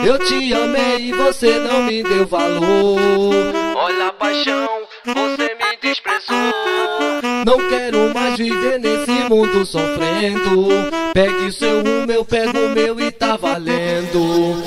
Eu te amei e você não me deu valor. Olha a paixão, você me desprezou. Não quero mais viver nesse mundo sofrendo. Pegue o seu rumo, eu pego o meu e tá valendo.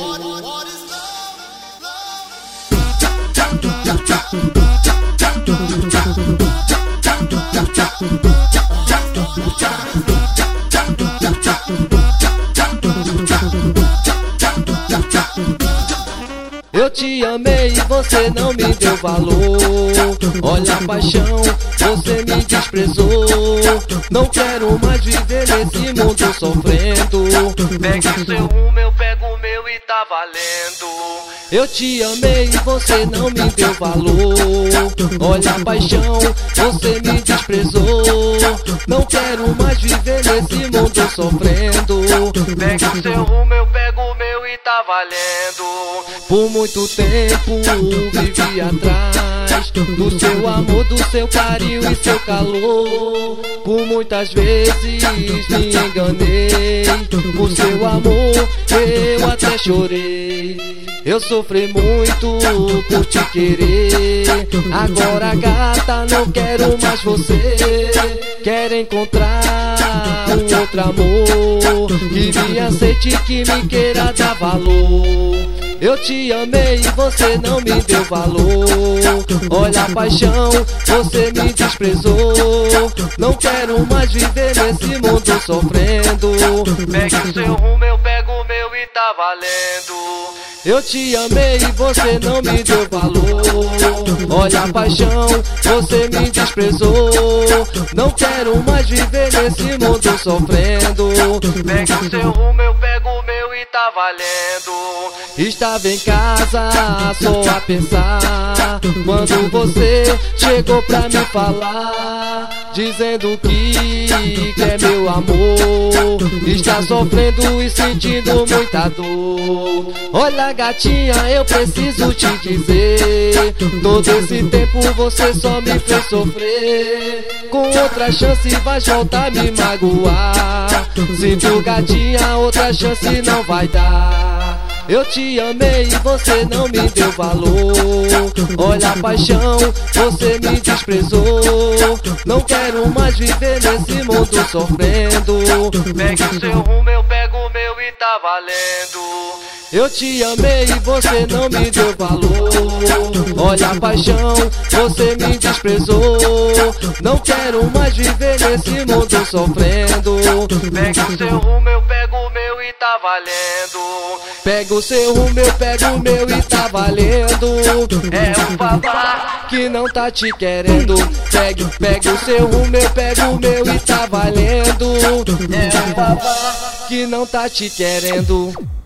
Eu te amei e você não me deu valor. Olha a paixão, você me desprezou. Não quero mais viver nesse mundo sofrendo. Pegue o seu rumo, eu pego o meu e tá valendo. Eu te amei e você não me deu valor. Olha a paixão, você me desprezou. Não quero mais viver nesse mundo sofrendo. Pegue o seu rumo, eu pego o meu e tá valendo. Por muito tempo vivi atrás do seu amor, do seu carinho e seu calor. Por muitas vezes me enganei. Por seu amor eu até chorei. Eu sofri muito por te querer. Agora gata, não quero mais você. Quero encontrar um outro amor que me aceite, que me queira dar valor. Eu te amei e você não me deu valor. Olha a paixão, você me desprezou. Não quero mais viver nesse mundo sofrendo. Pegue o seu rumo, eu pego o meu e tá valendo. Eu te amei e você não me deu valor. Olha a paixão, você me desprezou. Não quero mais viver nesse mundo sofrendo. Pegue o seu rumo, eu pego o meu e tá valendo. Estava em casa só a pensar quando você chegou pra me falar, dizendo que quer meu amor. Está sofrendo e sentindo muita dor. Olha gatinha, eu preciso te dizer, todo esse tempo você só me fez sofrer. Com outra chance vai voltar a me magoar. Sinto gatinha, outra chance não vai dar. Eu te amei e você não me deu valor. Olha a paixão, você me desprezou. Não quero mais viver nesse mundo sofrendo. Pegue o seu rumo, eu pego o meu e tá valendo. Eu te amei e você não me deu valor. Olha a paixão, você me desprezou. Não quero mais viver nesse mundo sofrendo. Pegue o seu rumo, eu pego o meu e tá valendo. Pega o seu rumo, eu pego o meu e tá valendo. É um babá que não tá te querendo. Pega o seu rumo, eu pego o meu e tá valendo. É um babá que não tá te querendo.